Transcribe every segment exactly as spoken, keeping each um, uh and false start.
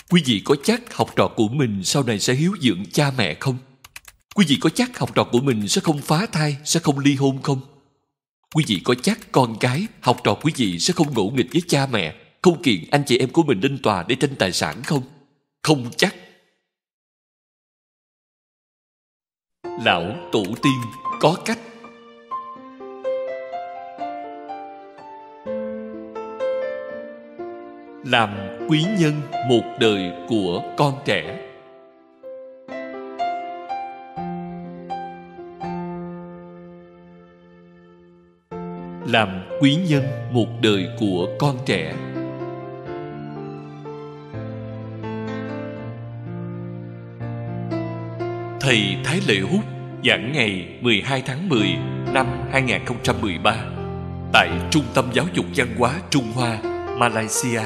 Quý vị có chắc học trò của mình sau này sẽ hiếu dưỡng cha mẹ không? Quý vị có chắc học trò của mình sẽ không phá thai, sẽ không ly hôn không? Quý vị có chắc con cái, học trò quý vị sẽ không ngỗ nghịch với cha mẹ, không kiện anh chị em của mình lên tòa để tranh tài sản không? Không chắc. Lão tổ tiên có cách. Làm quý nhân một đời của con trẻ. Làm quý nhân một đời của con trẻ. Thầy Thái Lệ Hút giảng ngày mười hai tháng mười năm hai nghìn không trăm mười ba tại Trung tâm Giáo dục Văn hóa Trung Hoa, Malaysia.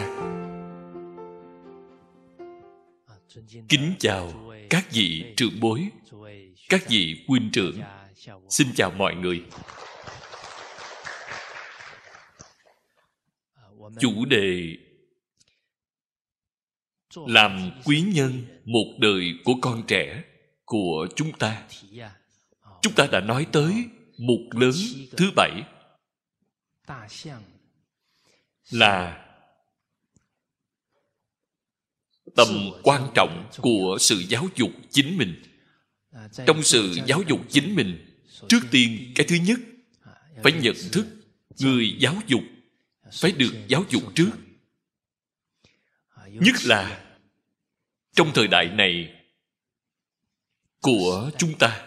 Kính chào các vị trưởng bối, các vị huynh trưởng. Xin chào mọi người. Chủ đề làm quý nhân một đời của con trẻ của chúng ta. Chúng ta đã nói tới mục lớn thứ bảy là tầm quan trọng của sự giáo dục chính mình. Trong sự giáo dục chính mình, trước tiên cái thứ nhất phải nhận thức người giáo dục phải được giáo dục trước. Nhất là trong thời đại này của chúng ta,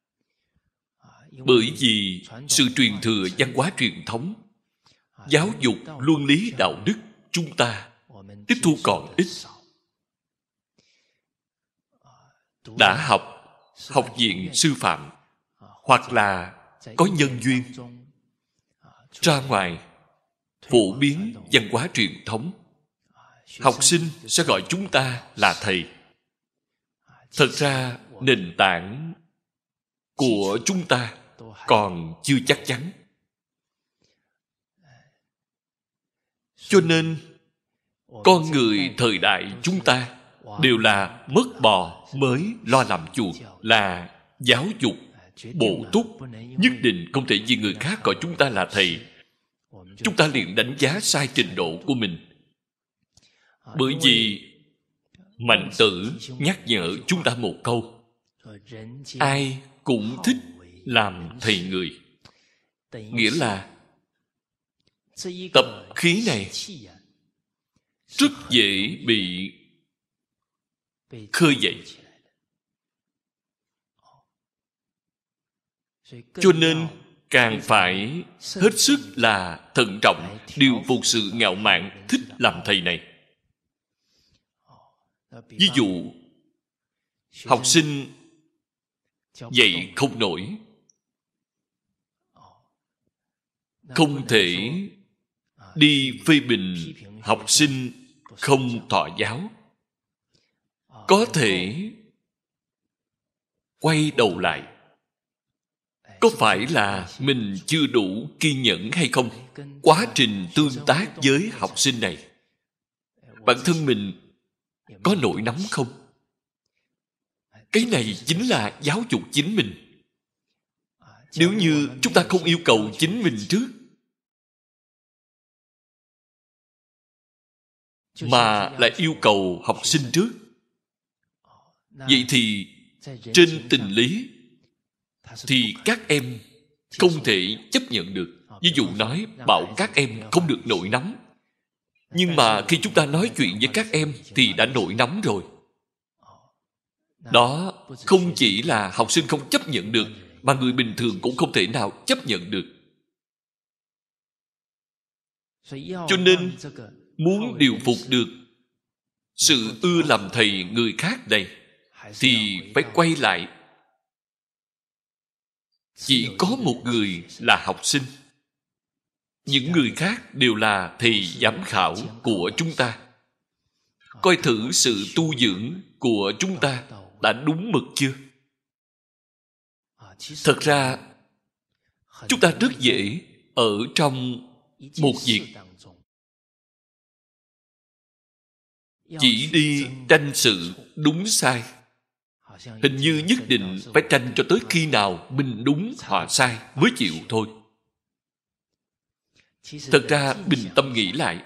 bởi vì sự truyền thừa văn hóa truyền thống, giáo dục luân lý đạo đức chúng ta tiếp thu còn ít. Đã học học viện sư phạm hoặc là có nhân duyên ra ngoài phổ biến văn hóa truyền thống, học sinh sẽ gọi chúng ta là thầy. Thật ra nền tảng của chúng ta còn chưa chắc chắn. Cho nên con người thời đại chúng ta đều là mất bò mới lo làm chuột, là giáo dục bổ túc, nhất định không thể vì người khác gọi chúng ta là thầy. Chúng ta liền đánh giá sai trình độ của mình. Bởi vì Mạnh Tử nhắc nhở chúng ta một câu: ai cũng thích làm thầy người. Nghĩa là tập khí này rất dễ bị khơi dậy. Cho nên càng phải hết sức là thận trọng điều phục sự ngạo mạn thích làm thầy này. Ví dụ, học sinh dạy không nổi, không thể đi phê bình học sinh không thọ giáo. Có thể quay đầu lại, có phải là mình chưa đủ kiên nhẫn hay không? Quá trình tương tác với học sinh này, bản thân mình có nổi nóng không? Cái này chính là giáo dục chính mình. Nếu như chúng ta không yêu cầu chính mình trước, mà lại yêu cầu học sinh trước, vậy thì trên tình lý thì các em không thể chấp nhận được. Ví dụ nói bảo các em không được nổi nóng, nhưng mà khi chúng ta nói chuyện với các em thì đã nổi nóng rồi. Đó không chỉ là học sinh không chấp nhận được, mà người bình thường cũng không thể nào chấp nhận được. Cho nên muốn điều phục được sự ưa làm thầy người khác này thì phải quay lại. Chỉ có một người là học sinh, những người khác đều là thầy giám khảo của chúng ta. Coi thử sự tu dưỡng của chúng ta đã đúng mực chưa? Thật ra chúng ta rất dễ ở trong một việc chỉ đi tranh sự đúng sai. Hình như nhất định phải tranh cho tới khi nào mình đúng họ sai mới chịu thôi. Thật ra bình tâm nghĩ lại,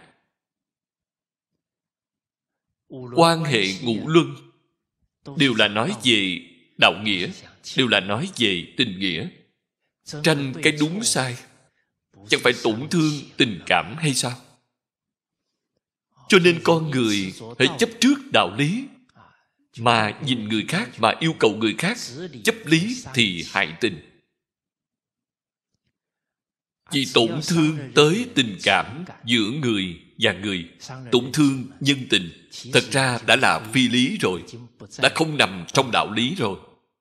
quan hệ ngũ luân đều là nói về đạo nghĩa, đều là nói về tình nghĩa. Tranh cái đúng sai chẳng phải tổn thương tình cảm hay sao? Cho nên con người hãy chấp trước đạo lý, mà nhìn người khác, mà yêu cầu người khác, chấp lý thì hại tình. Chỉ tổn thương tới tình cảm giữa người và người, tổn thương nhân tình, thật ra đã là phi lý rồi, đã không nằm trong đạo lý rồi.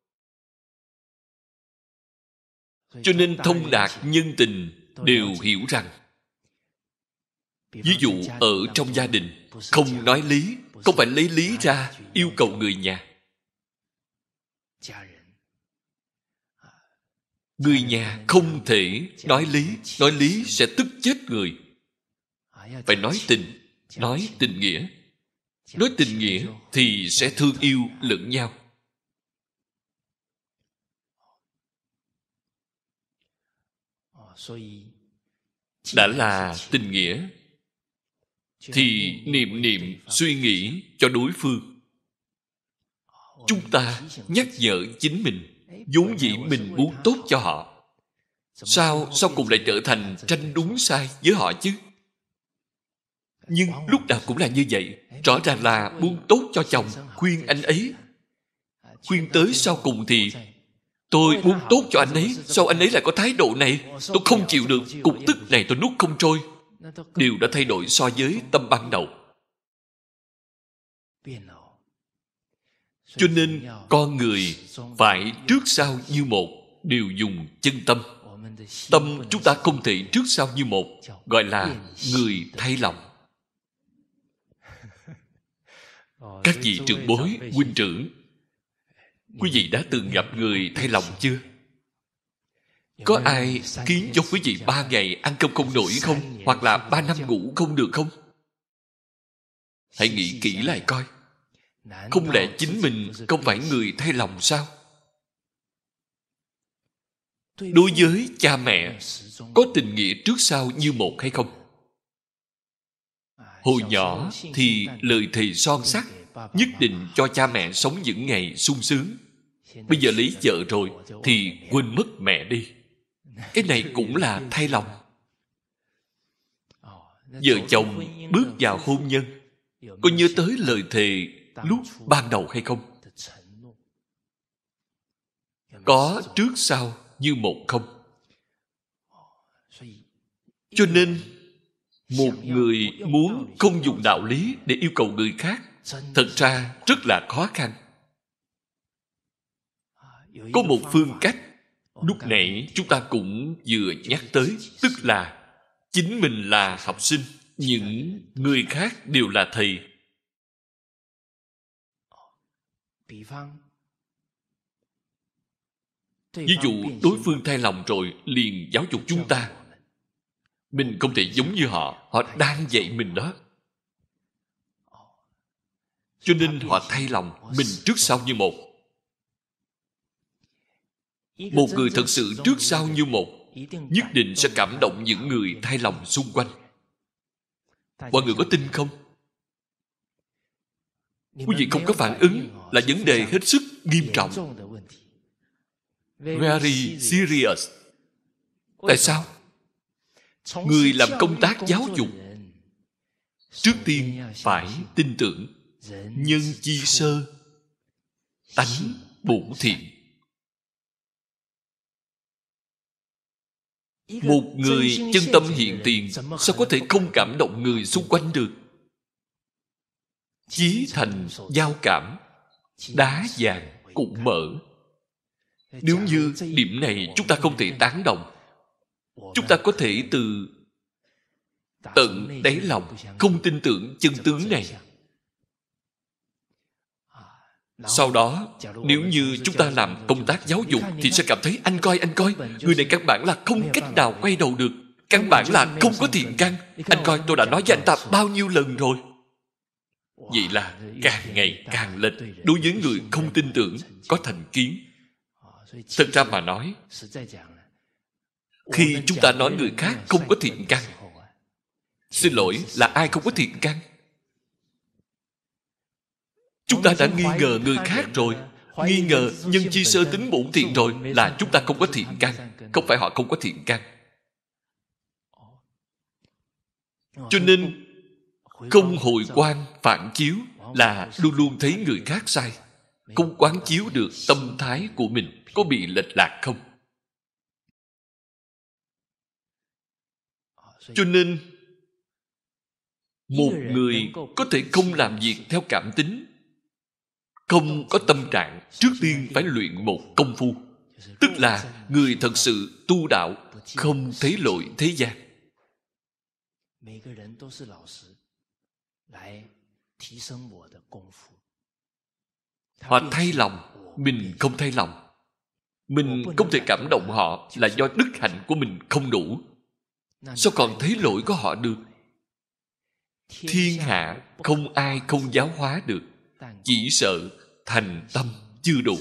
Cho nên thông đạt nhân tình đều hiểu rằng, ví dụ ở trong gia đình không nói lý, không phải lấy lý ra yêu cầu người nhà. Người nhà không thể nói lý, nói lý sẽ tức chết người. Phải nói tình, nói tình nghĩa. Nói tình nghĩa thì sẽ thương yêu lẫn nhau. Đã là tình nghĩa thì niệm niệm suy nghĩ cho đối phương. Chúng ta nhắc nhở chính mình, vốn dĩ mình muốn tốt cho họ, sao sau cùng lại trở thành tranh đúng sai với họ chứ? Nhưng lúc nào cũng là như vậy. Rõ ràng là muốn tốt cho chồng, khuyên anh ấy, khuyên tới sau cùng thì tôi muốn tốt cho anh ấy, sao anh ấy lại có thái độ này? Tôi không chịu được, cục tức này tôi nuốt không trôi. Điều đã thay đổi so với tâm ban đầu. Cho nên con người phải trước sau như một, đều dùng chân tâm. Tâm chúng ta không thể trước sau như một, gọi là người thay lòng. Các vị trưởng bối, huynh trưởng, quý vị đã từng gặp người thay lòng chưa? Có ai khiến cho quý vị ba ngày ăn cơm không nổi không? Hoặc là ba năm ngủ không được không? Hãy nghĩ kỹ lại coi. Không lẽ chính mình không phải người thay lòng sao? Đối với cha mẹ, có tình nghĩa trước sau như một hay không? Hồi nhỏ thì lời thề son sắt, nhất định cho cha mẹ sống những ngày sung sướng. Bây giờ lấy vợ rồi thì quên mất mẹ đi. Cái này cũng là thay lòng. Vợ chồng bước vào hôn nhân, có nhớ tới lời thề lúc ban đầu hay không? Có trước sau như một không? Cho nên một người muốn không dùng đạo lý để yêu cầu người khác, thật ra rất là khó khăn. Có một phương cách lúc nãy chúng ta cũng vừa nhắc tới, tức là chính mình là học sinh, những người khác đều là thầy. Ví dụ đối phương thay lòng rồi liền giáo dục chúng ta, mình không thể giống như họ, họ đang dạy mình đó. Cho nên họ thay lòng, mình trước sau như một. Một người thật sự trước sau như một, nhất định sẽ cảm động những người thay lòng xung quanh. Mọi người có tin không? Quý vị không có phản ứng là vấn đề hết sức nghiêm trọng. Very serious. Tại sao? Người làm công tác giáo dục trước tiên phải tin tưởng nhân chi sơ, tánh bổn thiện. Một người chân tâm hiện tiền sao có thể không cảm động người xung quanh được? Chí thành giao cảm, đá vàng cũng mở. Nếu như điểm này chúng ta không thể tán đồng, chúng ta có thể từ tận đáy lòng không tin tưởng chân tướng này. Sau đó, nếu như chúng ta làm công tác giáo dục thì sẽ cảm thấy anh coi, anh coi, người này căn bản là không cách nào quay đầu được, căn bản là không có thiện căn. Anh coi, tôi đã nói với anh ta bao nhiêu lần rồi. vậy là càng ngày càng lệch. Đối với người không tin tưởng, có thành kiến. Thật ra mà nói, khi chúng ta nói người khác không có thiện căn, xin lỗi, là ai không có thiện căn? Chúng ta đã nghi ngờ người khác rồi, nghi ngờ nhân chi sơ tính bổn thiện rồi, là chúng ta không có thiện căn, không phải họ không có thiện căn. Cho nên không hồi quan phản chiếu là luôn luôn thấy người khác sai, không quán chiếu được tâm thái của mình có bị lệch lạc không. Cho nên một người có thể không làm việc theo cảm tính, không có tâm trạng, trước tiên phải luyện một công phu, tức là người thật sự tu đạo, không thấy lỗi thế gian. Họ thay lòng, mình không thay lòng. Mình không thể cảm động họ là do đức hạnh của mình không đủ. Sao còn thấy lỗi của họ được? Thiên hạ không ai không giáo hóa được, chỉ sợ thành tâm chưa đủ.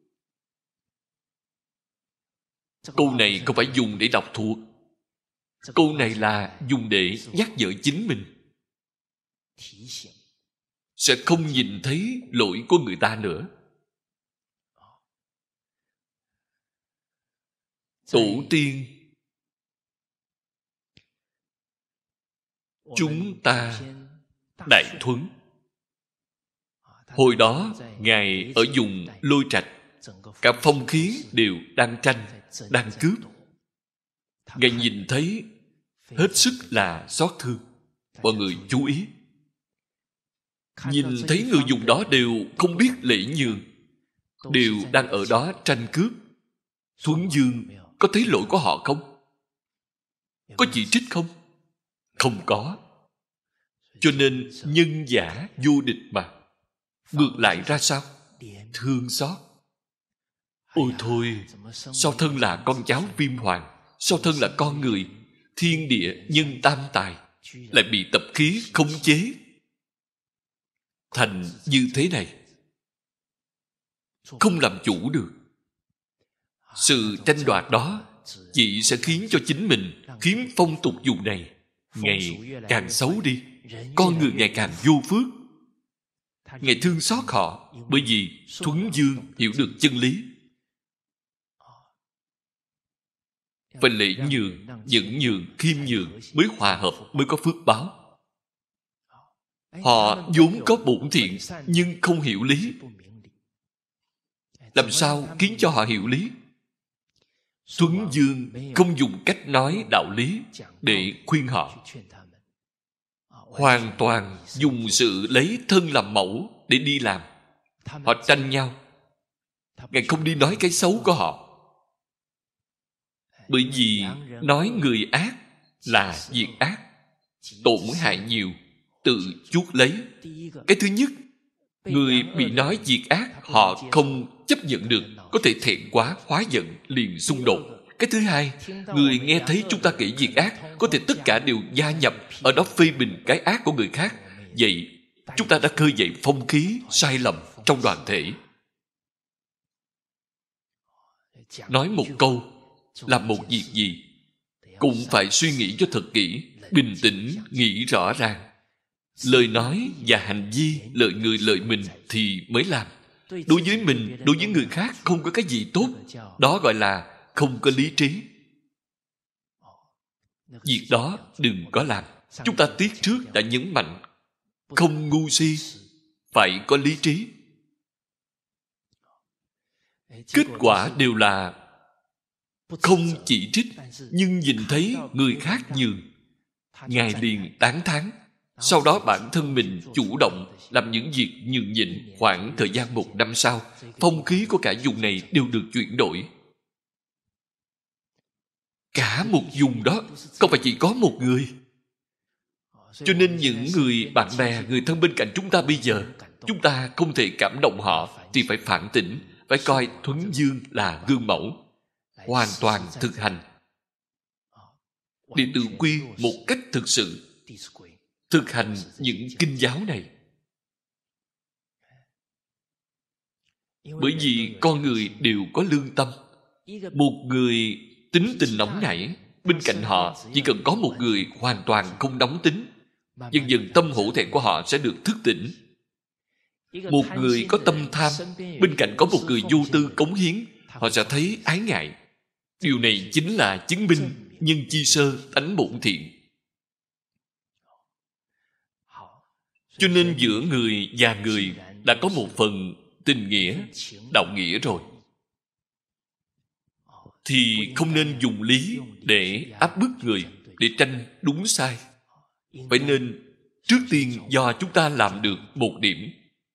Câu này không phải dùng để đọc thuộc. Câu này là dùng để nhắc nhở chính mình, sẽ không nhìn thấy lỗi của người ta nữa. Tổ tiên chúng ta Đại Thuấn, hồi đó Ngài ở vùng Lôi Trạch, cả phong khí đều đang tranh, đang cướp. Ngài nhìn thấy hết sức là xót thương. Mọi người chú ý, nhìn thấy người dùng đó đều không biết lễ nhường, đều đang ở đó tranh cướp. Thuấn Dương có thấy lỗi của họ không? Có chỉ trích không? Không có. Cho nên nhân giả vô địch mà. Ngược lại ra sao? Thương xót. Ôi thôi, sao thân là con cháu Viêm Hoàng, sao thân là con người, thiên địa nhân tam tài, lại bị tập khí khống chế thành như thế này, không làm chủ được. Sự tranh đoạt đó chỉ sẽ khiến cho chính mình, khiến phong tục vùng này ngày càng xấu đi, con người ngày càng vô phước. Ngài thương xót họ, bởi vì Thuấn Dương hiểu được chân lý. Phải lễ nhường, nhẫn nhường, khiêm nhường mới hòa hợp, mới có phước báo. Họ vốn có bổn thiện nhưng không hiểu lý. Làm sao khiến cho họ hiểu lý? Thuấn Dương không dùng cách nói đạo lý để khuyên họ, hoàn toàn dùng sự lấy thân làm mẫu để đi làm. Họ tranh nhau, Ngài không đi nói cái xấu của họ. Bởi vì nói người ác là việc ác, tổn hại nhiều, tự chuốc lấy. Cái thứ nhất, người bị nói việc ác họ không chấp nhận được, có thể thẹn quá hóa giận liền xung đột. Cái thứ hai, người nghe thấy chúng ta kể việc ác, có thể tất cả đều gia nhập ở đó phê bình cái ác của người khác. Vậy chúng ta đã khơi dậy phong khí sai lầm trong đoàn thể. Nói một câu, làm một việc gì cũng phải suy nghĩ cho thật kỹ, bình tĩnh nghĩ rõ ràng. Lời nói và hành vi lợi người lợi mình thì mới làm. Đối với mình, đối với người khác không có cái gì tốt, đó gọi là không có lý trí. Việc đó đừng có làm. Chúng ta tiết trước đã nhấn mạnh, không ngu si, phải có lý trí. Kết quả đều là không chỉ trích, nhưng nhìn thấy người khác nhường, Ngài liền tán thán. Sau đó bản thân mình chủ động làm những việc nhường nhịn. Khoảng thời gian một năm sau, phong khí của cả vùng này đều được chuyển đổi. Cả một vùng đó không phải chỉ có một người. Cho nên những người bạn bè, người thân bên cạnh chúng ta bây giờ, chúng ta không thể cảm động họ thì phải phản tỉnh, phải coi Thuấn Dương là gương mẫu, hoàn toàn thực hành. Đệ tử quy một cách thực sự thực hành những kinh giáo này. Bởi vì con người đều có lương tâm. Một người tính tình nóng nảy, bên cạnh họ chỉ cần có một người hoàn toàn không nóng tính, dần dần tâm hổ thẹn của họ sẽ được thức tỉnh. Một người có tâm tham, bên cạnh có một người vô tư cống hiến, họ sẽ thấy ái ngại. Điều này chính là chứng minh nhân chi sơ tánh bổn thiện. Cho nên giữa người và người đã có một phần tình nghĩa, đạo nghĩa rồi, thì không nên dùng lý để áp bức người, để tranh đúng sai. Phải nên trước tiên do chúng ta làm được một điểm.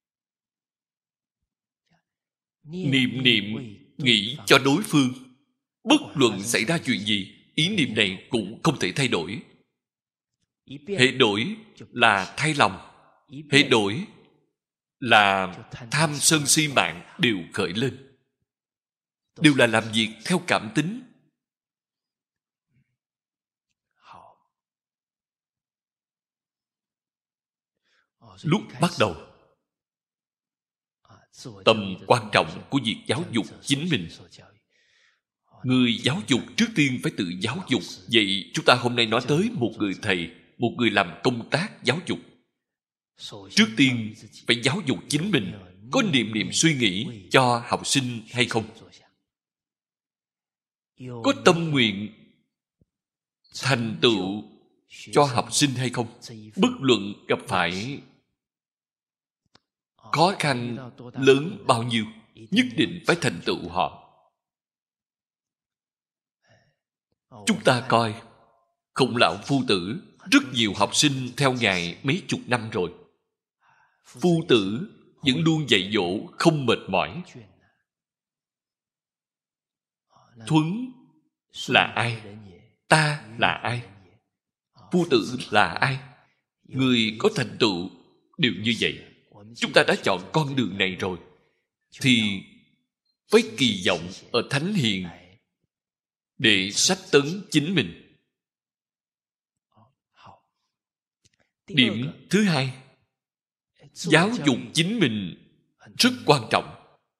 Niệm niệm nghĩ cho đối phương, bất luận xảy ra chuyện gì, ý niệm này cũng không thể thay đổi. Hệ đổi là thay lòng, hệ đổi là tham sân si mạng đều khởi lên, đều là làm việc theo cảm tính. Lúc bắt đầu, tầm quan trọng của việc giáo dục chính mình, người giáo dục trước tiên phải tự giáo dục. Vậy chúng ta hôm nay nói tới một người thầy, một người làm công tác giáo dục, trước tiên phải giáo dục chính mình có niệm niệm suy nghĩ cho học sinh hay không, có tâm nguyện thành tựu cho học sinh hay không. Bất luận gặp phải khó khăn lớn bao nhiêu, nhất định phải thành tựu họ. Chúng ta coi Khổng Lão Phu Tử, rất nhiều học sinh theo Ngài mấy chục năm rồi. Phu Tử vẫn luôn dạy dỗ không mệt mỏi. Thuấn là ai? Ta là ai? Phu Tử là ai? Người có thành tựu đều như vậy. Chúng ta đã chọn con đường này rồi, thì phải kỳ vọng ở Thánh Hiền để sách tấn chính mình. Điểm thứ hai, giáo dục chính mình rất quan trọng.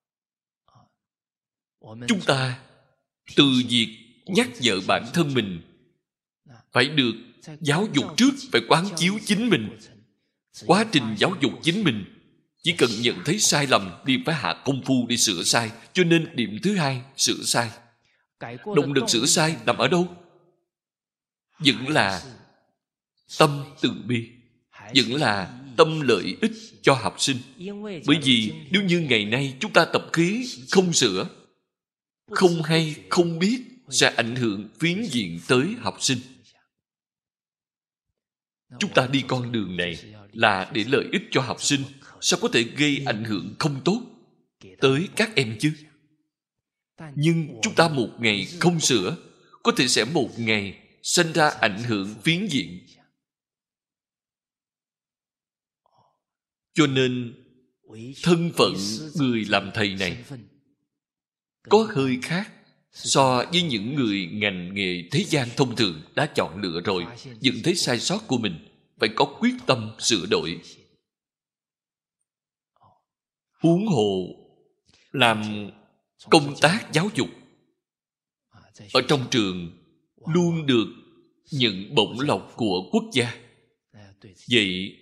Chúng ta từ việc nhắc nhở bản thân mình phải được giáo dục trước, phải quán chiếu chính mình. Quá trình giáo dục chính mình, chỉ cần nhận thấy sai lầm đi phải hạ công phu để sửa sai. Cho nên điểm thứ hai, sửa sai. Động lực sửa sai nằm ở đâu? Vẫn là tâm từ bi, vẫn là tâm lợi ích cho học sinh. Bởi vì nếu như ngày nay chúng ta tập khí không sửa, không hay không biết, sẽ ảnh hưởng phiến diện tới học sinh. Chúng ta đi con đường này là để lợi ích cho học sinh, sao có thể gây ảnh hưởng không tốt tới các em chứ? Nhưng chúng ta một ngày không sửa, có thể sẽ một ngày sinh ra ảnh hưởng phiến diện. Cho nên thân phận người làm thầy này có hơi khác so với những người ngành nghề thế gian thông thường đã chọn lựa rồi, nhận thấy sai sót của mình, phải có quyết tâm sửa đổi. Huống hồ làm công tác giáo dục ở trong trường luôn được nhận bổng lộc của quốc gia, vậy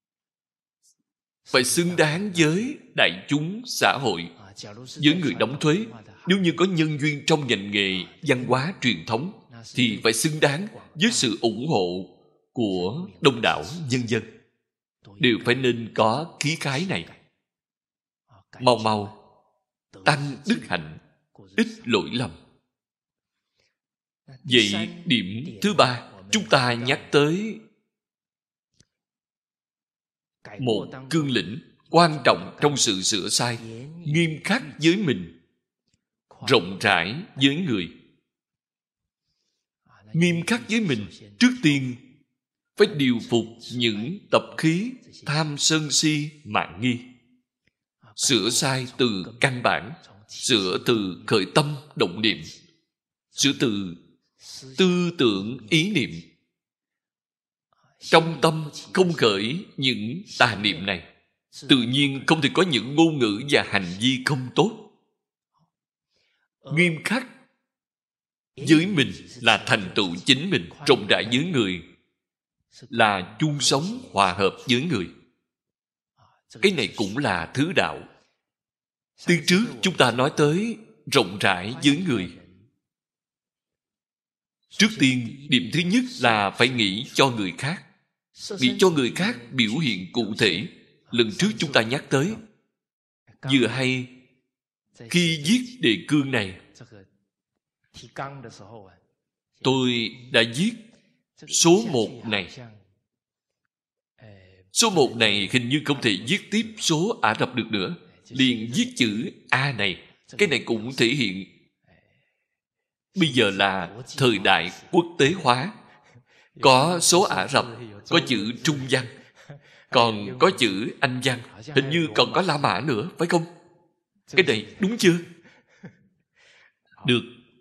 phải xứng đáng với đại chúng xã hội, với người đóng thuế. Nếu như có nhân duyên trong ngành nghề văn hóa truyền thống, thì phải xứng đáng với sự ủng hộ của đông đảo nhân dân. Đều phải nên có khí khái này. Mau mau tăng đức hạnh, ít lỗi lầm. Vậy điểm thứ ba, chúng ta nhắc tới một cương lĩnh quan trọng trong sự sửa sai, nghiêm khắc với mình, rộng rãi với người. Nghiêm khắc với mình, trước tiên phải điều phục những tập khí tham sân si mạn nghi. Sửa sai từ căn bản, sửa từ khởi tâm động niệm, sửa từ tư tưởng ý niệm. Trong tâm không khởi những tà niệm này, tự nhiên không thể có những ngôn ngữ và hành vi không tốt. Nghiêm khắc với mình là thành tựu chính mình, rộng rãi với người là chung sống hòa hợp với người. Cái này cũng là thứ đạo. Từ trước chúng ta nói tới rộng rãi với người. Trước tiên, điểm thứ nhất là phải nghĩ cho người khác. Nghĩ cho người khác biểu hiện cụ thể. Lần trước chúng ta nhắc tới, vừa hay khi viết đề cương này, tôi đã viết số một này. Số một này hình như không thể viết tiếp số Ả Rập được nữa. Liền viết chữ A này. Cái này cũng thể hiện bây giờ là thời đại quốc tế hóa. Có số Ả Rập, có chữ Trung văn, còn có chữ Anh văn, hình như còn có La Mã nữa, phải không? Cái này đúng chưa? Được.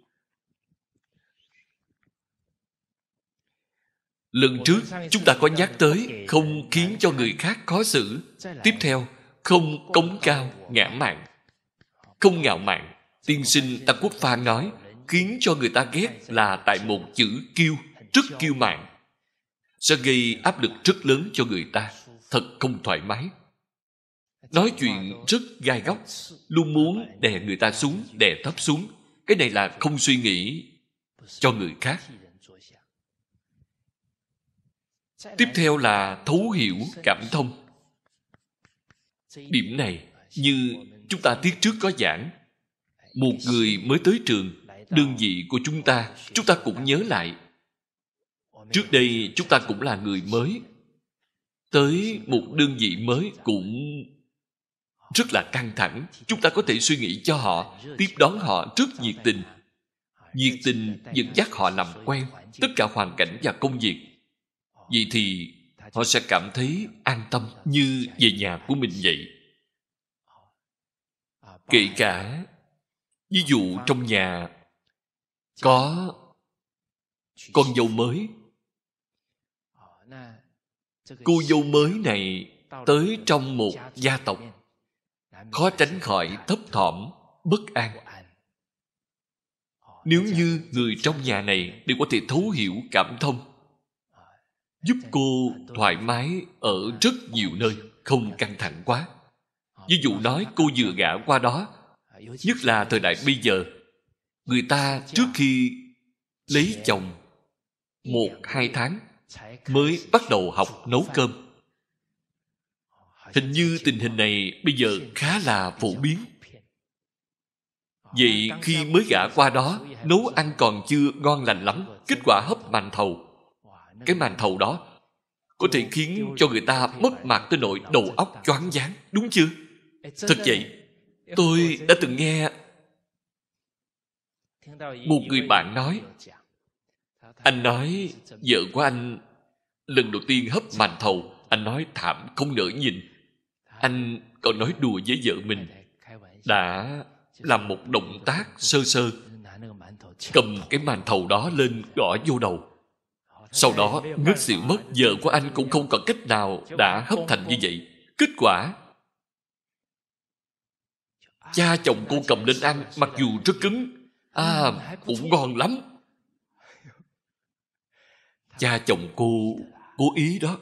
Lần trước chúng ta có nhắc tới không khiến cho người khác khó xử. Tiếp theo, không cống cao ngã mạn. Không ngạo mạn. Tiên sinh Tăng Quốc Pha nói khiến cho người ta ghét là tại một chữ kiêu, rất kiêu mạn, sẽ gây áp lực rất lớn cho người ta, thật không thoải mái. Nói chuyện rất gai góc, luôn muốn đè người ta xuống, đè thấp xuống. Cái này là không suy nghĩ cho người khác. Tiếp theo là thấu hiểu, cảm thông. Điểm này, như chúng ta tiết trước có giảng, một người mới tới trường, đơn vị của chúng ta, chúng ta cũng nhớ lại. Trước đây chúng ta cũng là người mới, tới một đơn vị mới cũng rất là căng thẳng. Chúng ta có thể suy nghĩ cho họ, tiếp đón họ rất nhiệt tình. Nhiệt tình dẫn dắt họ làm quen tất cả hoàn cảnh và công việc. Vậy thì họ sẽ cảm thấy an tâm như về nhà của mình vậy. Kể cả ví dụ trong nhà có con dâu mới, cô dâu mới này tới trong một gia tộc, khó tránh khỏi thấp thỏm, bất an. Nếu như người trong nhà này đều có thể thấu hiểu, cảm thông, giúp cô thoải mái ở rất nhiều nơi, không căng thẳng quá. Ví dụ nói cô vừa gả qua đó, nhất là thời đại bây giờ, người ta trước khi lấy chồng một hai tháng mới bắt đầu học nấu cơm. Hình như tình hình này bây giờ khá là phổ biến. Vậy khi mới gả qua đó, nấu ăn còn chưa ngon lành lắm, kết quả hấp màn thầu. Cái màn thầu đó có thể khiến cho người ta mất mặt tới nỗi đầu óc choáng váng, đúng chưa? Thật vậy, tôi đã từng nghe một người bạn nói, anh nói vợ của anh lần đầu tiên hấp màn thầu, anh nói thảm không nỡ nhìn. Anh còn nói đùa với vợ mình, đã làm một động tác sơ sơ, cầm cái màn thầu đó lên gõ vô đầu. Sau đó ngất xỉu mất. Vợ của anh cũng không còn cách nào đã hấp thành như vậy. Kết quả cha chồng cô cầm lên ăn, mặc dù rất cứng, à, cũng ngon lắm. Cha chồng cô cố ý đó.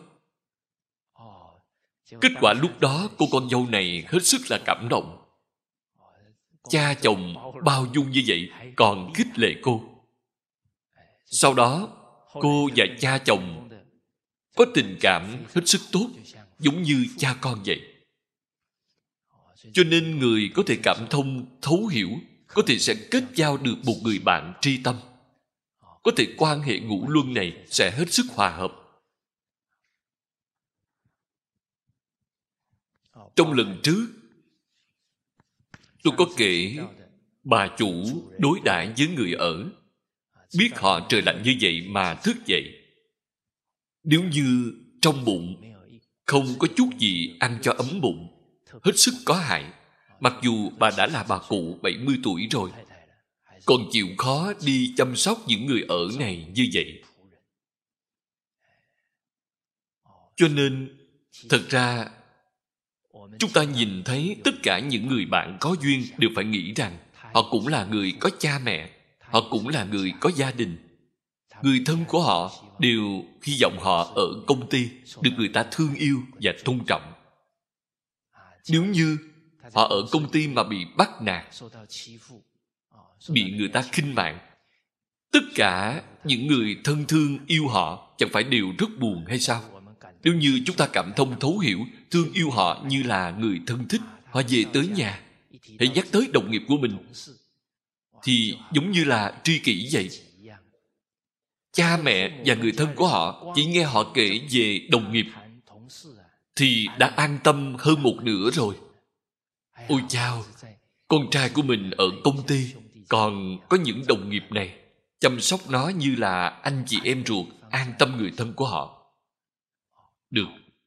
Kết quả lúc đó cô con dâu này hết sức là cảm động. Cha chồng bao dung như vậy còn khích lệ cô. Sau đó cô và cha chồng có tình cảm hết sức tốt, giống như cha con vậy. Cho nên người có thể cảm thông, thấu hiểu, có thể sẽ kết giao được một người bạn tri tâm. Có thể quan hệ ngũ luân này sẽ hết sức hòa hợp. Trong lần trước, tôi có kể bà chủ đối đãi với người ở, biết họ trời lạnh như vậy mà thức dậy. Nếu như trong bụng không có chút gì ăn cho ấm bụng, hết sức có hại. Mặc dù bà đã là bà cụ bảy mươi tuổi rồi, còn chịu khó đi chăm sóc những người ở này như vậy. Cho nên, thật ra Chúng ta nhìn thấy tất cả những người bạn có duyên đều phải nghĩ rằng họ cũng là người có cha mẹ, họ cũng là người có gia đình. Người thân của họ đều hy vọng họ ở công ty được người ta thương yêu và tôn trọng. Nếu như họ ở công ty mà bị bắt nạt, bị người ta khinh bạc, tất cả những người thân thương yêu họ chẳng phải đều rất buồn hay sao? Nếu như chúng ta cảm thông thấu hiểu, thương yêu họ như là người thân thích, họ về tới nhà, hãy nhắc tới đồng nghiệp của mình, thì giống như là tri kỷ vậy. Cha mẹ và người thân của họ chỉ nghe họ kể về đồng nghiệp thì đã an tâm hơn một nửa rồi. Ôi chao, con trai của mình ở công ty còn có những đồng nghiệp này chăm sóc nó như là anh chị em ruột, an tâm người thân của họ. Được.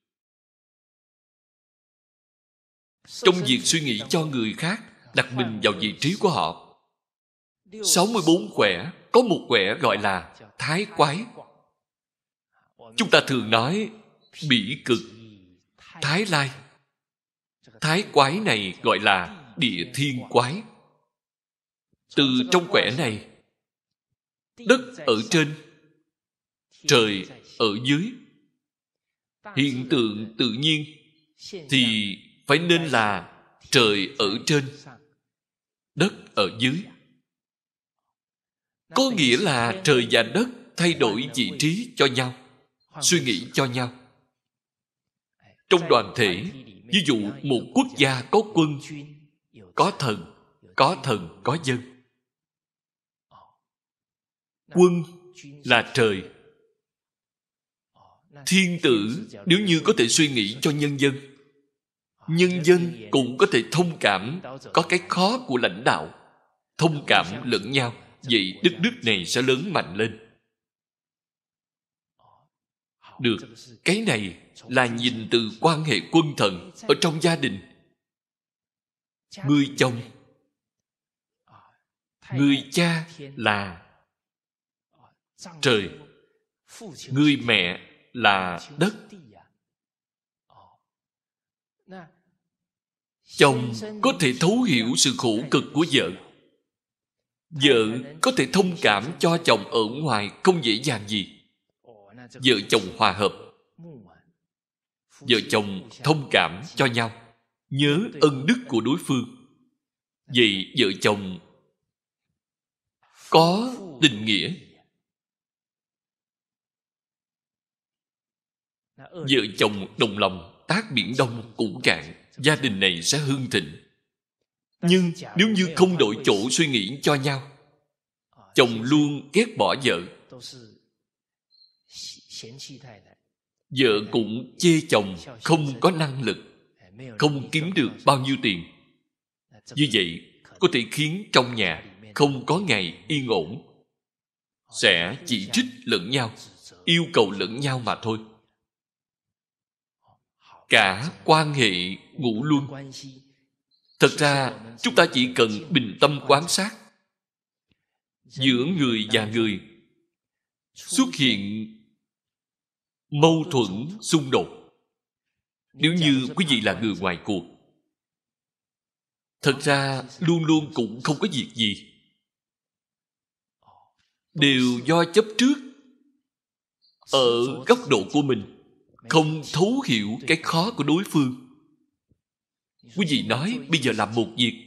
Trong việc suy nghĩ cho người khác, đặt mình vào vị trí của họ. sáu mươi bốn quẻ, có một quẻ gọi là thái quái. Chúng ta thường nói bỉ cực, thái lai. Thái quái này gọi là địa thiên quái. Từ trong quẻ này, đất ở trên, trời ở dưới. Hiện tượng tự nhiên thì phải nên là trời ở trên, đất ở dưới. Có nghĩa là trời và đất thay đổi vị trí cho nhau, suy nghĩ cho nhau. Trong đoàn thể, ví dụ một quốc gia có quân, có thần, có thần, có dân. Quân là trời. Thiên tử nếu như có thể suy nghĩ cho nhân dân, nhân dân cũng có thể thông cảm có cái khó của lãnh đạo, thông cảm lẫn nhau, vậy đất nước này sẽ lớn mạnh lên. Được, cái này là nhìn từ quan hệ quân thần ở trong gia đình. Người chồng, người cha là trời, người mẹ là đất. Chồng có thể thấu hiểu sự khổ cực của vợ. Vợ có thể thông cảm cho chồng ở ngoài không dễ dàng gì. Vợ chồng hòa hợp, vợ chồng thông cảm cho nhau, nhớ ân đức của đối phương. Vậy vợ chồng có tình nghĩa. Vợ chồng đồng lòng, tác biển đông cũng cạn, gia đình này sẽ hưng thịnh. Nhưng nếu như không đổi chỗ suy nghĩ cho nhau, chồng luôn ghét bỏ vợ, vợ cũng chê chồng không có năng lực, không kiếm được bao nhiêu tiền. Như vậy có thể khiến trong nhà không có ngày yên ổn, sẽ chỉ trích lẫn nhau, yêu cầu lẫn nhau mà thôi. Cả quan hệ ngũ luân, thật ra chúng ta chỉ cần bình tâm quan sát. Giữa người và người xuất hiện mâu thuẫn, xung đột. Nếu như quý vị là người ngoài cuộc, thật ra luôn luôn cũng không có việc gì, đều do chấp trước ở góc độ của mình, không thấu hiểu cái khó của đối phương. Quý vị nói bây giờ làm một việc,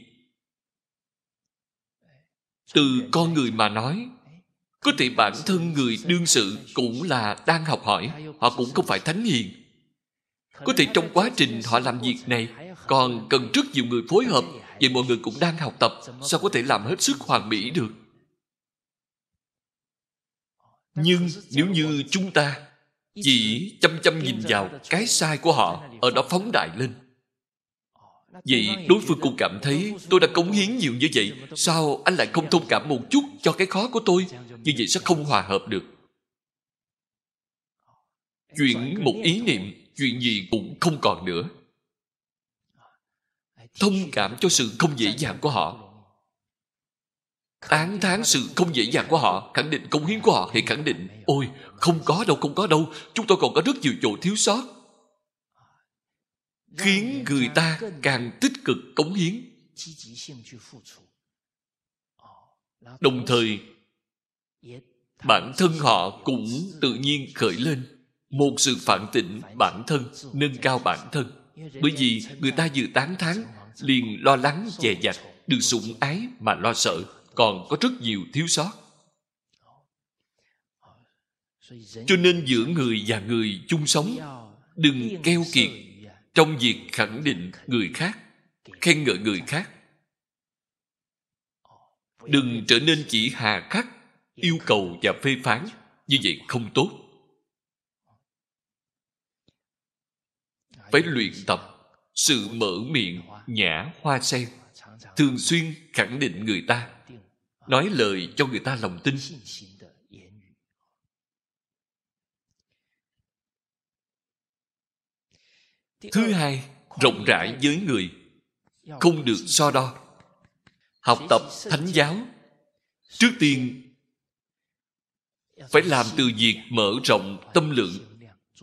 từ con người mà nói, có thể bản thân người đương sự cũng là đang học hỏi, họ cũng không phải thánh hiền. Có thể trong quá trình họ làm việc này còn cần rất nhiều người phối hợp, vậy mọi người cũng đang học tập, sao có thể làm hết sức hoàn mỹ được. Nhưng nếu như chúng ta chỉ chăm chăm nhìn vào cái sai của họ, ở đó phóng đại lên, vậy đối phương cũng cảm thấy tôi đã cống hiến nhiều như vậy, sao anh lại không thông cảm một chút cho cái khó của tôi? Như vậy sẽ không hòa hợp được. Chuyển một ý niệm, chuyện gì cũng không còn nữa. Thông cảm cho sự không dễ dàng của họ, tán thán sự không dễ dàng của họ, khẳng định cống hiến của họ, hãy khẳng định ôi không có đâu, không có đâu, chúng tôi còn có rất nhiều chỗ thiếu sót. khiến người ta càng tích cực cống hiến. Đồng thời, bản thân họ cũng tự nhiên khởi lên một sự phản tỉnh bản thân, nâng cao bản thân. Bởi vì người ta vừa tán thán, liền lo lắng dè dặt, được sủng ái mà lo sợ, còn có rất nhiều thiếu sót. Cho nên giữa người và người chung sống, đừng keo kiệt trong việc khẳng định người khác, khen ngợi người khác. Đừng trở nên chỉ hà khắc, yêu cầu và phê phán. Như vậy không tốt. Phải luyện tập sự mở miệng nhã hoa sen, thường xuyên khẳng định người ta, nói lời cho người ta lòng tin. Thứ hai, rộng rãi với người, không được so đo. Học tập thánh giáo, trước tiên phải làm từ việc mở rộng tâm lượng.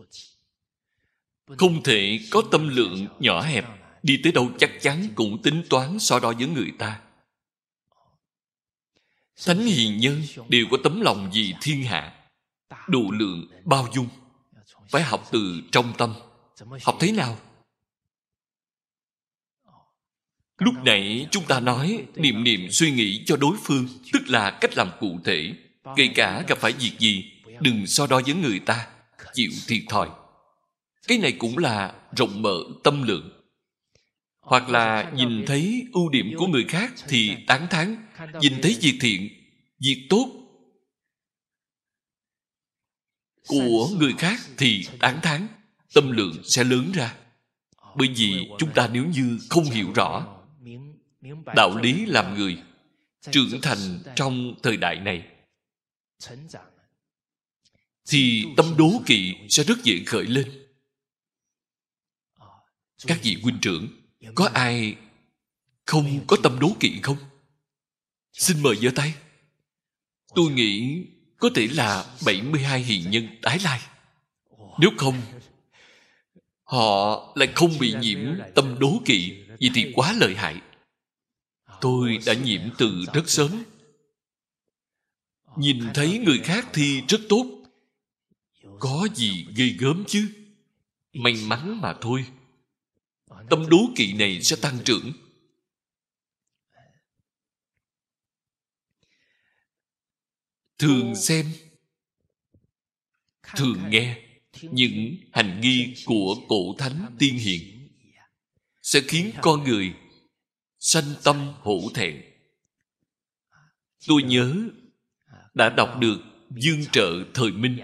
Không thể có tâm lượng nhỏ hẹp, đi tới đâu chắc chắn cũng tính toán so đo với người ta. Thánh hiền nhân đều có tấm lòng vì thiên hạ, độ lượng, bao dung. Phải học từ trong tâm. Học thế nào? Lúc nãy chúng ta nói niệm niệm suy nghĩ cho đối phương, tức là cách làm cụ thể. Kể cả gặp phải việc gì, đừng so đo với người ta, chịu thiệt thòi. Cái này cũng là rộng mở tâm lượng. Hoặc là nhìn thấy ưu điểm của người khác thì tán thán, nhìn thấy việc thiện, việc tốt của người khác thì tán thán, tâm lượng sẽ lớn ra. Bởi vì chúng ta nếu như không hiểu rõ đạo lý làm người, trưởng thành trong thời đại này, thì tâm đố kỵ sẽ rất dễ khởi lên. Các vị huynh trưởng, có ai không có tâm đố kỵ không? Xin mời giơ tay. Tôi nghĩ có thể là bảy mươi hai hiền nhân tái lai. Nếu không, họ lại không bị nhiễm tâm đố kỵ, vậy thì quá lợi hại. Tôi đã nhiễm từ rất sớm. Nhìn thấy người khác thì rất tốt, có gì ghê gớm chứ? May mắn mà thôi. Tâm đố kỵ này sẽ tăng trưởng. Thường xem, thường nghe những hành nghi của cổ thánh tiên hiền sẽ khiến con người sanh tâm hổ thẹn. Tôi nhớ đã đọc được Dương Trợ thời Minh.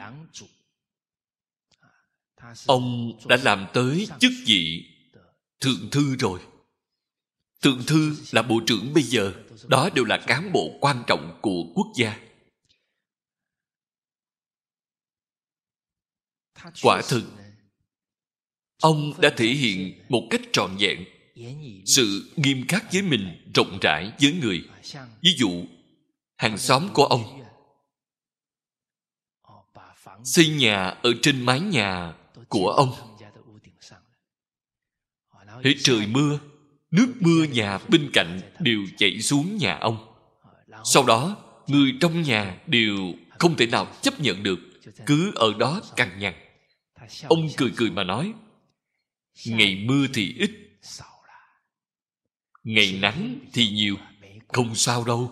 Ông đã làm tới chức vị thượng thư rồi. Thượng thư là bộ trưởng bây giờ, đó đều là cán bộ quan trọng của quốc gia. Quả thực, ông đã thể hiện một cách trọn vẹn sự nghiêm khắc với mình, rộng rãi với người. Ví dụ, hàng xóm của ông xây nhà ở trên mái nhà của ông. Hễ trời mưa, nước mưa nhà bên cạnh đều chảy xuống nhà ông. Sau đó, người trong nhà đều không thể nào chấp nhận được, cứ ở đó cằn nhằn. Ông cười cười mà nói, ngày mưa thì ít, ngày nắng thì nhiều, không sao đâu.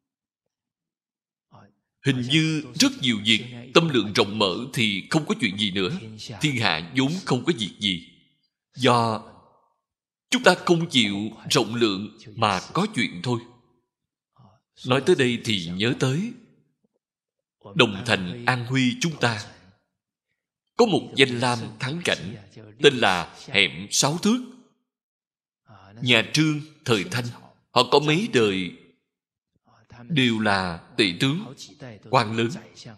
Hình như rất nhiều việc, tâm lượng rộng mở thì không có chuyện gì nữa. Thiên hạ vốn không có việc gì. Do chúng ta không chịu rộng lượng mà có chuyện thôi. Nói tới đây thì nhớ tới Đồng Thành, An Huy chúng ta có một danh lam thắng cảnh tên là Hẻm Sáu Thước. Nhà Trương thời Thanh, họ có mấy đời đều là tể tướng, quan lớn.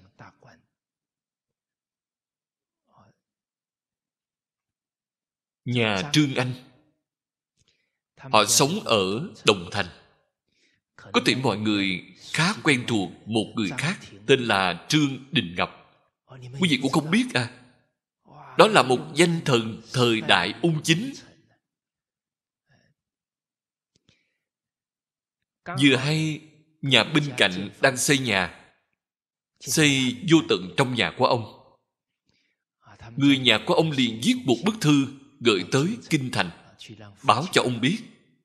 Nhà Trương Anh, họ sống ở Đồng Thành. Có thể mọi người khá quen thuộc một người khác tên là Trương Đình Ngọc. Quý vị cũng không biết à? Đó là một danh thần thời đại Ung Chính, Vừa hay nhà bên cạnh đang xây nhà, xây vô tận trong nhà của ông. Người nhà của ông liền viết một bức thư gửi tới kinh thành, báo cho ông biết.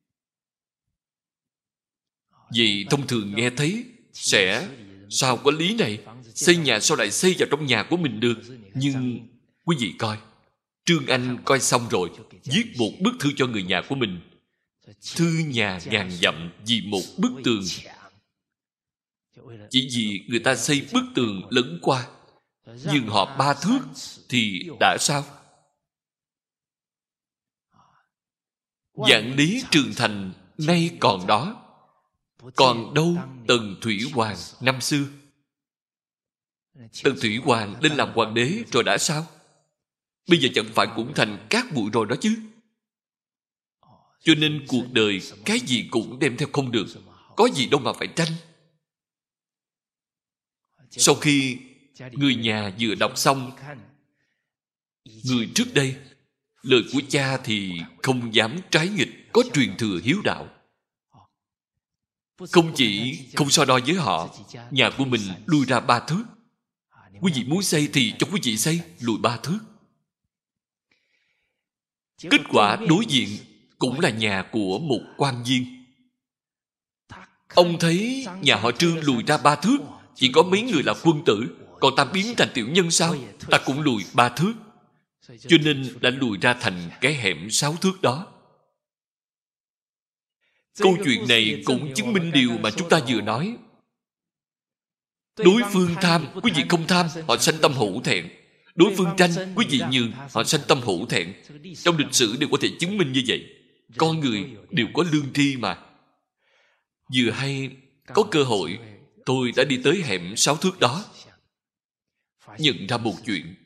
Vì thông thường nghe thấy sẽ sao có lý này, xây nhà sao lại xây vào trong nhà của mình được. Nhưng quý vị coi, Trương Anh coi xong rồi, viết một bức thư cho người nhà của mình. Thư nhà ngàn dặm vì một bức tường. Chỉ vì người ta xây bức tường lấn qua, nhưng họ ba thước thì đã sao? Vạn lý trường thành nay còn đó, còn đâu Tần Thủy Hoàng năm xưa. Tần Thủy Hoàng lên làm hoàng đế rồi đã sao? Bây giờ chẳng phải cũng thành cát bụi rồi đó chứ. Cho nên cuộc đời cái gì cũng đem theo không được, có gì đâu mà phải tranh. Sau khi người nhà vừa đọc xong, người trước đây lời của cha thì không dám trái nghịch, có truyền thừa hiếu đạo. Không chỉ không so đo với họ, nhà của mình lui ra ba thước. Quý vị muốn xây thì cho quý vị xây, lùi ba thước. Kết quả đối diện cũng là nhà của một quan viên. Ông thấy nhà họ Trương lùi ra ba thước, chỉ có mấy người là quân tử, còn ta biến thành tiểu nhân sao? Ta cũng lùi ba thước. Cho nên đã lùi ra thành cái hẻm sáu thước đó. Câu chuyện này cũng chứng minh điều mà chúng ta vừa nói. Đối phương tham, quý vị không tham, họ sanh tâm hổ thẹn. Đối phương tranh, quý vị nhường, họ sanh tâm hổ thẹn. Trong lịch sử đều có thể chứng minh như vậy. Con người đều có lương tri mà. Vừa hay có cơ hội, tôi đã đi tới hẻm sáu thước đó, nhận ra một chuyện.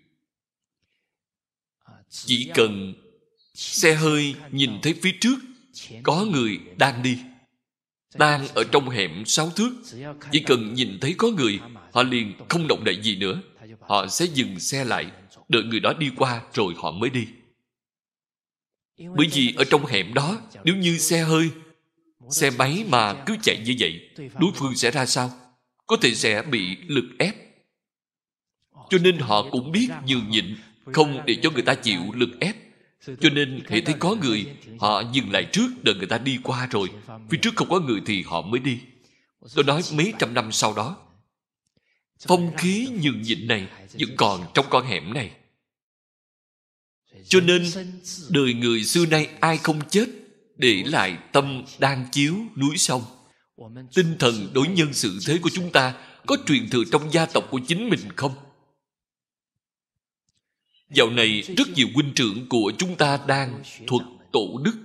Chỉ cần xe hơi nhìn thấy phía trước có người đang đi, đang ở trong hẻm sáu thước, chỉ cần nhìn thấy có người, họ liền không động đậy gì nữa. Họ sẽ dừng xe lại, đợi người đó đi qua rồi họ mới đi. Bởi vì ở trong hẻm đó, nếu như xe hơi, xe máy mà cứ chạy như vậy, đối phương sẽ ra sao? Có thể sẽ bị lực ép. Cho nên họ cũng biết nhường nhịn, không để cho người ta chịu lực ép. Cho nên hệ thấy có người, họ dừng lại trước, đợi người ta đi qua rồi. Phía trước không có người thì họ mới đi. Tôi nói mấy trăm năm sau đó, phong khí nhường nhịn này vẫn còn trong con hẻm này. Cho nên đời người xưa nay ai không chết, để lại tâm đang chiếu núi sông. Tinh thần đối nhân xử thế của chúng ta có truyền thừa trong gia tộc của chính mình không? Dạo này rất nhiều huynh trưởng của chúng ta đang thuật tổ đức.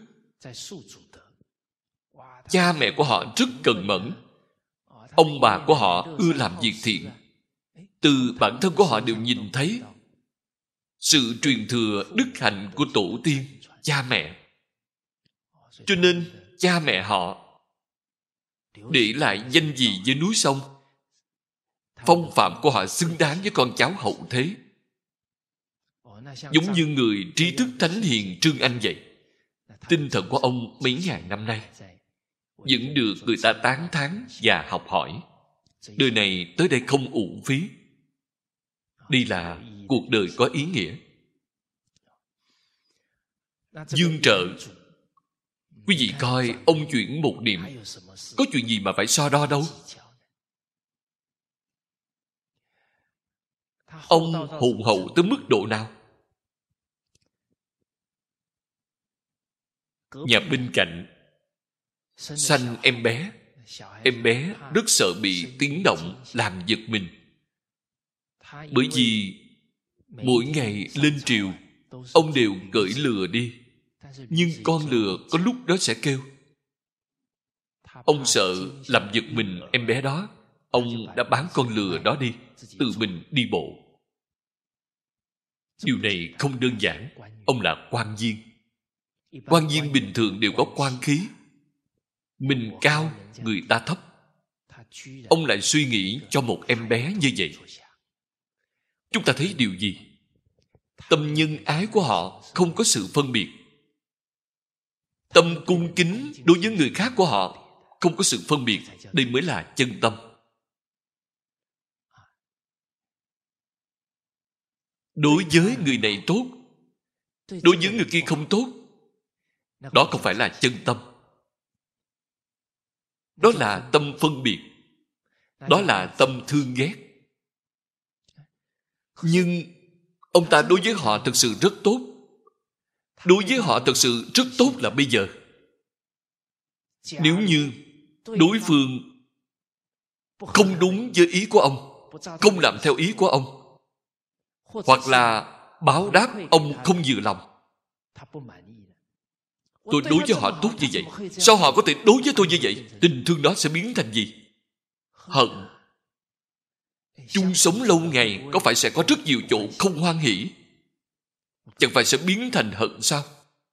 Cha mẹ của họ rất cần mẫn. Ông bà của họ ưa làm việc thiện. Từ bản thân của họ đều nhìn thấy sự truyền thừa đức hạnh của tổ tiên, cha mẹ. Cho nên cha mẹ họ để lại danh gì với núi sông. Phong phạm của họ xứng đáng với con cháu hậu thế. Giống như người trí thức thánh hiền Trương Anh vậy. Tinh thần của ông mấy ngàn năm nay vẫn được người ta tán thán và học hỏi. Đời này tới đây không uổng phí. Đây là cuộc đời có ý nghĩa. Dương Trợ, quý vị coi ông chuyển một niệm, có chuyện gì mà phải so đo đâu. Ông hùng hậu tới mức độ nào? Nhà bên cạnh sanh em bé. Em bé rất sợ bị tiếng động làm giật mình. Bởi vì mỗi ngày lên triều, ông đều cởi lừa đi. Nhưng con lừa có lúc đó sẽ kêu. Ông sợ làm giật mình em bé đó, ông đã bán con lừa đó đi, tự mình đi bộ. Điều này không đơn giản. Ông là quan viên. Quan viên bình thường đều có quan khí. Mình cao, người ta thấp. Ông lại suy nghĩ cho một em bé như vậy. Chúng ta thấy điều gì? Tâm nhân ái của họ không có sự phân biệt. Tâm cung kính đối với người khác của họ không có sự phân biệt. Đây mới là chân tâm. Đối với người này tốt, đối với người kia không tốt, đó không phải là chân tâm. Đó là tâm phân biệt. Đó là tâm thương ghét. Nhưng ông ta đối với họ thực sự rất tốt. Đối với họ thực sự rất tốt là bây giờ. Nếu như đối phương không đúng với ý của ông, không làm theo ý của ông, hoặc là báo đáp ông không vừa lòng, tôi đối với họ tốt như vậy, sao họ có thể đối với tôi như vậy? Tình thương đó sẽ biến thành gì? Hận. Chung sống lâu ngày có phải sẽ có rất nhiều chỗ không hoan hỷ? Chẳng phải sẽ biến thành hận sao?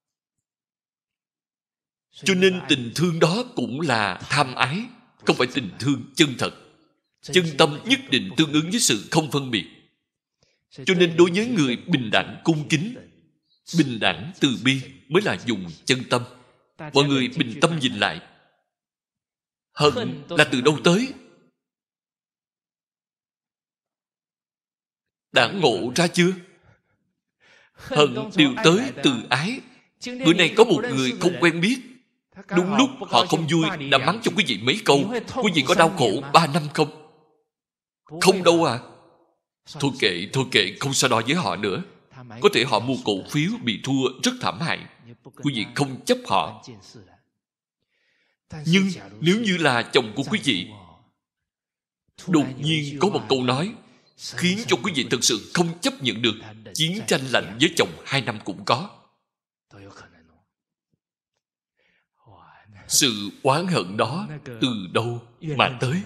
Cho nên tình thương đó cũng là tham ái, không phải tình thương chân thật. Chân tâm nhất định tương ứng với sự không phân biệt. Cho nên đối với người bình đẳng cung kính, bình đẳng từ bi mới là dùng chân tâm. Mọi người bình tâm nhìn lại, hận là từ đâu tới? Đã ngộ ra chưa? Hận đều tới từ ái. Bữa nay có một người không quen biết, đúng lúc họ không vui đã mắng cho quý vị mấy câu. Quý vị có đau khổ ba năm không? Không đâu à. Thôi kệ, thôi kệ, không so đo với họ nữa. Có thể họ mua cổ phiếu bị thua rất thảm hại, quý vị không chấp họ. Nhưng nếu như là chồng của quý vị, đột nhiên có một câu nói khiến cho quý vị thực sự không chấp nhận được, chiến tranh lạnh với chồng hai năm cũng có. Sự oán hận đó từ đâu mà tới?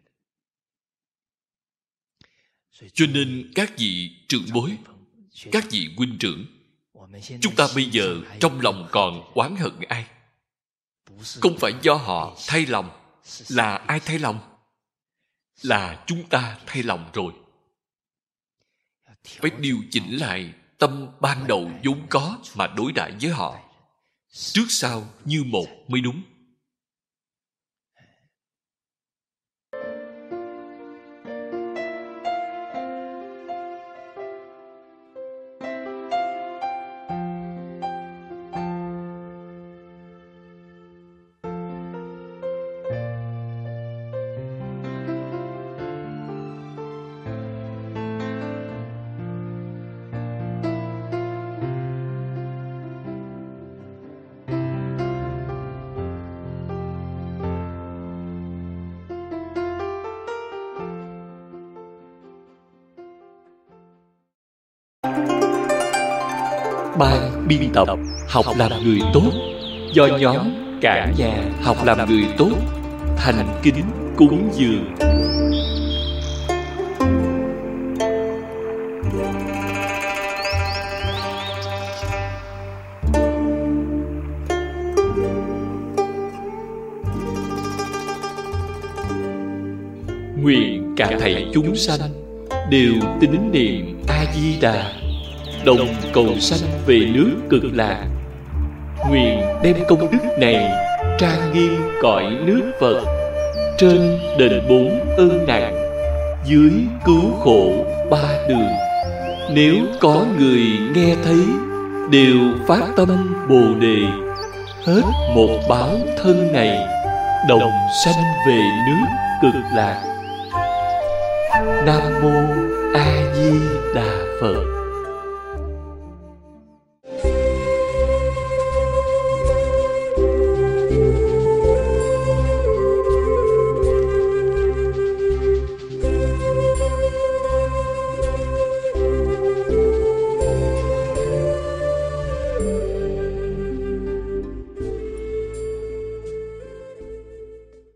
Cho nên các vị trưởng bối, các vị huynh trưởng, chúng ta bây giờ trong lòng còn oán hận ai? Không phải do họ thay lòng. Là ai thay lòng? Là chúng ta thay lòng rồi. Phải điều chỉnh lại tâm ban đầu vốn có mà đối đãi với họ, trước sau như một mới đúng. Ban biên tập Học làm người tốt do nhóm Cả nhà học làm người tốt thành kính cúng dường. Nguyện cả thảy chúng sanh đều tín niệm A Di Đà, đồng cầu sanh về nước Cực Lạc. Nguyện đem công đức này trang nghiêm cõi nước Phật, trên đền bốn ơn nặng, dưới cứu khổ ba đường. Nếu có người nghe thấy đều phát tâm Bồ Đề, hết một báo thân này, đồng sanh về nước Cực Lạc. Nam mô A Di Đà Phật.